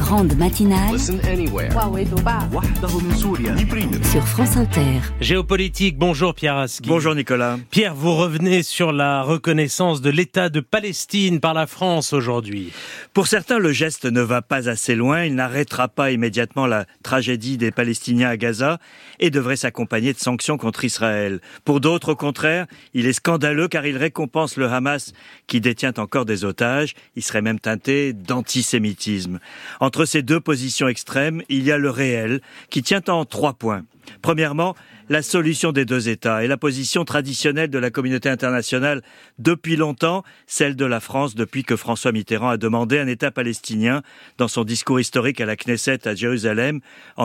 grande matinale Listen anywhere. sur France Inter. Géopolitique, bonjour Pierre Aski. Bonjour Nicolas. Pierre, vous revenez sur la reconnaissance de l'État de Palestine par la France aujourd'hui. Pour certains, le geste ne va pas assez loin. Il n'arrêtera pas immédiatement la tragédie des Palestiniens à Gaza et devrait s'accompagner de sanctions contre Israël. Pour d'autres, au contraire, il est scandaleux car il récompense le Hamas qui détient encore des otages. Il serait même teinté d'antisémitisme. Entre ces deux positions extrêmes, il y a le réel qui tient en 3 points. Premièrement, la solution des 2 États et la position traditionnelle de la communauté internationale depuis longtemps, celle de la France depuis que François Mitterrand a demandé un État palestinien dans son discours historique à la Knesset à Jérusalem en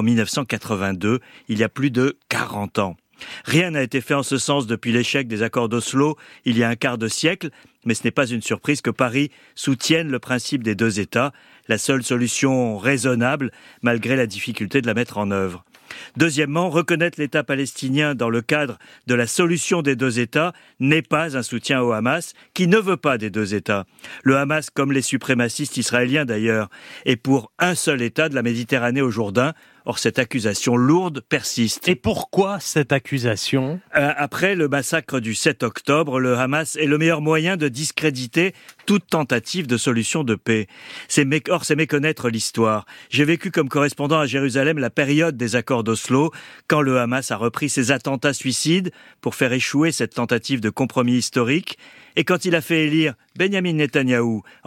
1982, il y a plus de 40 ans. Rien n'a été fait en ce sens depuis l'échec des accords d'Oslo il y a un quart de siècle, mais ce n'est pas une surprise que Paris soutienne le principe des 2 États, la seule solution raisonnable malgré la difficulté de la mettre en œuvre. Deuxièmement, reconnaître l'État palestinien dans le cadre de la solution des 2 États n'est pas un soutien au Hamas, qui ne veut pas des 2 États. Le Hamas, comme les suprémacistes israéliens d'ailleurs, est pour un seul État de la Méditerranée au Jourdain. Or, cette accusation lourde persiste. Et pourquoi cette accusation ? Après le massacre du 7 octobre, le Hamas est le meilleur moyen de discréditer toute tentative de solution de paix. C'est méconnaître l'histoire. J'ai vécu comme correspondant à Jérusalem la période des accords d'Oslo, quand le Hamas a repris ses attentats suicides pour faire échouer cette tentative de compromis historique, et quand il a fait élire Benyamin Netanyahou en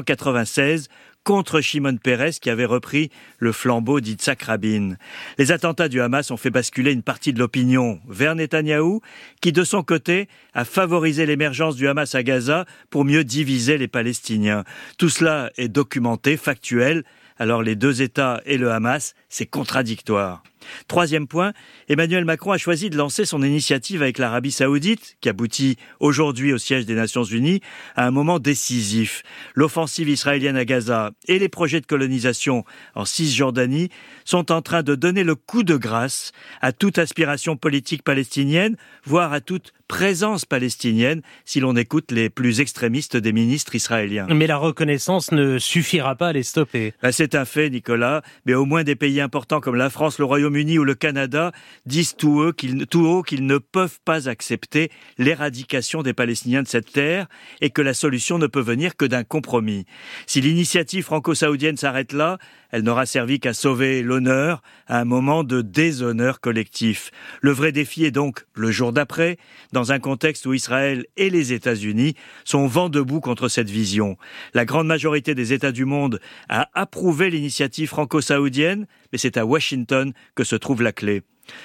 1996, contre Shimon Peres qui avait repris le flambeau d'Yitzhak Rabin. Les attentats du Hamas ont fait basculer une partie de l'opinion vers Netanyahou, qui de son côté a favorisé l'émergence du Hamas à Gaza pour mieux diviser les Palestiniens. Tout cela est documenté, factuel. Alors les 2 États et le Hamas, c'est contradictoire. Troisième point, Emmanuel Macron a choisi de lancer son initiative avec l'Arabie Saoudite, qui aboutit aujourd'hui au siège des Nations Unies, à un moment décisif. L'offensive israélienne à Gaza et les projets de colonisation en Cisjordanie sont en train de donner le coup de grâce à toute aspiration politique palestinienne, voire à toute présence palestinienne, si l'on écoute les plus extrémistes des ministres israéliens. Mais la reconnaissance ne suffira pas à les stopper. C'est un fait, Nicolas, mais au moins des pays importants comme la France, le Royaume-Uni ou le Canada disent tout haut qu'ils ne peuvent pas accepter l'éradication des Palestiniens de cette terre et que la solution ne peut venir que d'un compromis. Si l'initiative franco-saoudienne s'arrête là, elle n'aura servi qu'à sauver l'honneur à un moment de déshonneur collectif. Le vrai défi est donc le jour d'après, dans un contexte où Israël et les États-Unis sont vent debout contre cette vision. La grande majorité des États du monde a approuvé l'initiative franco-saoudienne, mais c'est à Washington que se trouve la clé.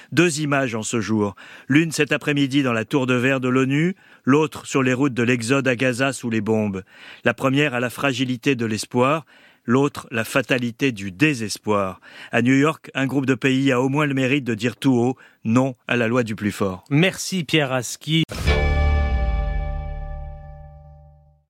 2 images en ce jour. L'une cet après-midi dans la tour de verre de l'ONU, l'autre sur les routes de l'Exode à Gaza sous les bombes. La première à la fragilité de l'espoir, l'autre la fatalité du désespoir. À New York, un groupe de pays a au moins le mérite de dire tout haut non à la loi du plus fort. Merci Pierre Aski.